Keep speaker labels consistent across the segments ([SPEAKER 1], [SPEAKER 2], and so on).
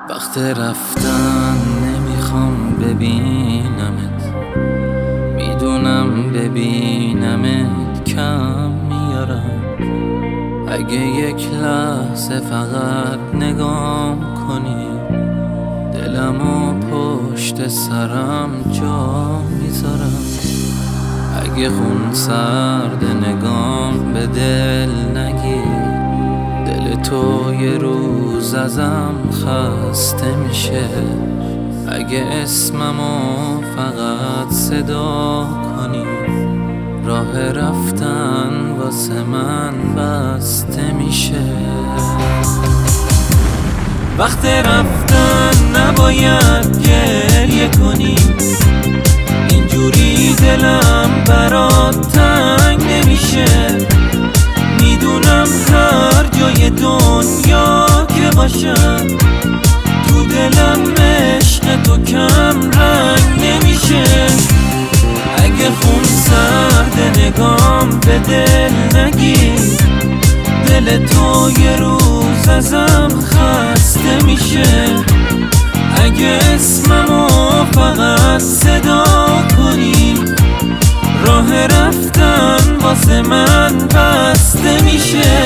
[SPEAKER 1] وقت رفتن نمیخوام ببینمت، میدونم ببینمت کم میارم. اگه یک لحظه فقط نگام کنی، دلمو پشت سرم جا میذارم. اگه خون سرد نگام به دل نگیر، دل تو یه روز ازم خسته میشه. اگه اسممو فقط صدا کنی، راه رفتن واسه من بسته میشه. وقت رفتن نباید گریه کنی، اینجوری دلم برات تنگ نمیشه. میدونم هر جای دنیا که باشم، تو دلم عشق تو کم رنگ نمیشه. اگه خون سرد نگام به دل نگیر، دل تو یه روز ازم خسته میشه. اگه اسممو فقط صدا کنی، راه رفتن واسه من بسته میشه.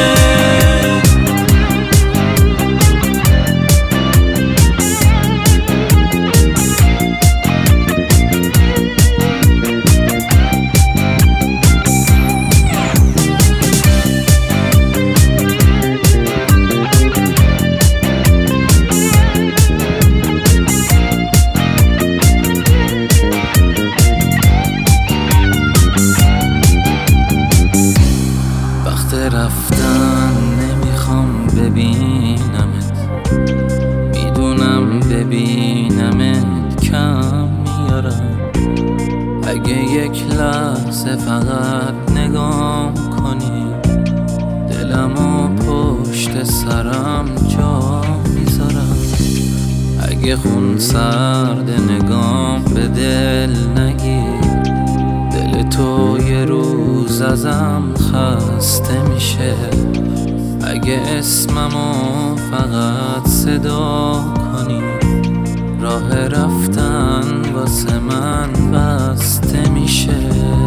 [SPEAKER 1] رفتن نمیخوام ببینمت، میدونم ببینمت کم میارم. اگه یک لحظه فقط نگام کنی، دلمو پشت سرم جا میذارم. اگه خون سرد نگام به دل نگیر، دل تو یه روز ازم خسته میشه. اگه اسممو فقط صدا کنی، راه رفتن واسه من بسته میشه.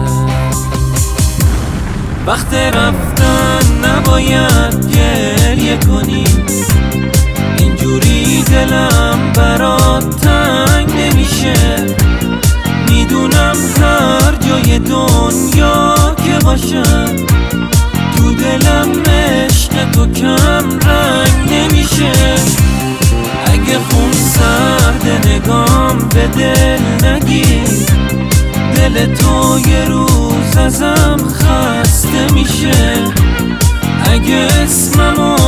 [SPEAKER 1] وقت رفتن نباید گریه کنی، اینجوری دلم برات تنگ نمیشه. میدونم هر جای دنیا که باشم، تو دلم عشق تو کم رنگ نمیشه. اگه خون سرد نگام به دل نگیر، دل تو یه روز ازم خسته میشه. اگه اسممو